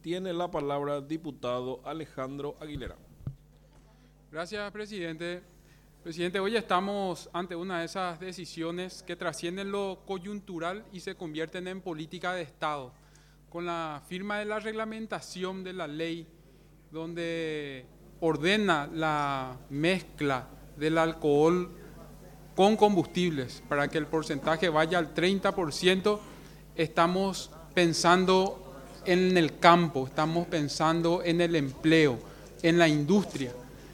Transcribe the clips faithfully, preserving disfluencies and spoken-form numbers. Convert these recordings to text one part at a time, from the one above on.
Tiene la palabra diputado Alejandro Aguilera. Gracias, presidente. Presidente, hoy estamos ante una de esas decisiones que trascienden lo coyuntural y se convierten en política de Estado, con la firma de la reglamentación de la ley donde ordena la mezcla del alcohol con combustibles para que el porcentaje vaya al treinta por ciento. Estamos pensando en el campo, estamos pensando en el empleo, en la industria.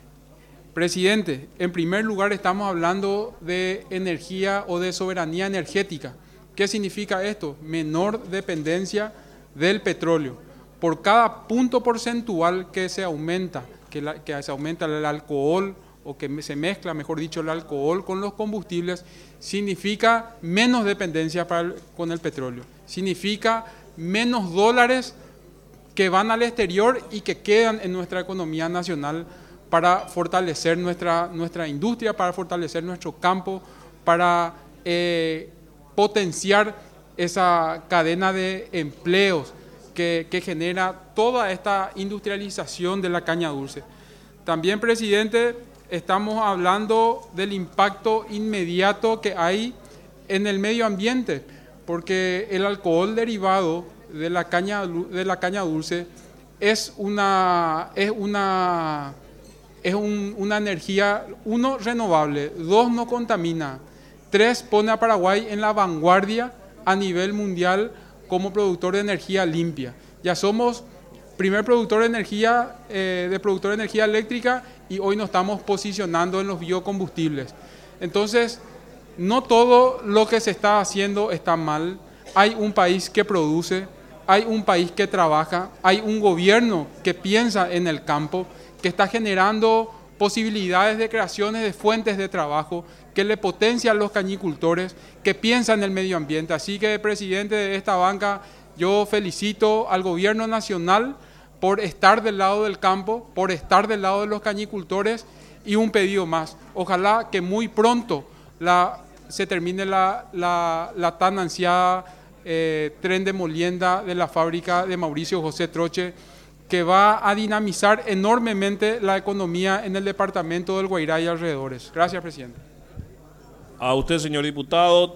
Presidente, en primer lugar estamos hablando de energía o de soberanía energética. ¿Qué significa esto? Menor dependencia del petróleo. Por cada punto porcentual que se aumenta, que, la, que se aumenta el alcohol o que se mezcla, mejor dicho, el alcohol con los combustibles, significa menos dependencia para el, con el petróleo. Significa menos dólares que van al exterior y que quedan en nuestra economía nacional para fortalecer nuestra, nuestra industria, para fortalecer nuestro campo, para eh, potenciar esa cadena de empleos que, que genera toda esta industrialización de la caña dulce. También, presidente, estamos hablando del impacto inmediato que hay en el medio ambiente, porque el alcohol derivado de la caña, de la caña dulce es una, es una, es un, una energía, uno, renovable, dos, no contamina, tres, pone a Paraguay en la vanguardia a nivel mundial como productor de energía limpia. Ya somos primer productor de energía, eh, de productor de energía eléctrica y hoy nos estamos posicionando en los biocombustibles. Entonces, no todo lo que se está haciendo está mal. Hay un país que produce, hay un país que trabaja, hay un gobierno que piensa en el campo, que está generando posibilidades de creaciones de fuentes de trabajo, que le potencia a los cañicultores, que piensa en el medio ambiente. Así que, presidente de esta banca, yo felicito al gobierno nacional por estar del lado del campo, por estar del lado de los cañicultores, y un pedido más. Ojalá que muy pronto la, se termine la, la, la tan ansiada eh, tren de molienda de la fábrica de Mauricio José Troche, que va a dinamizar enormemente la economía en el departamento del Guairá y alrededores. Gracias, presidente. A usted, señor diputado.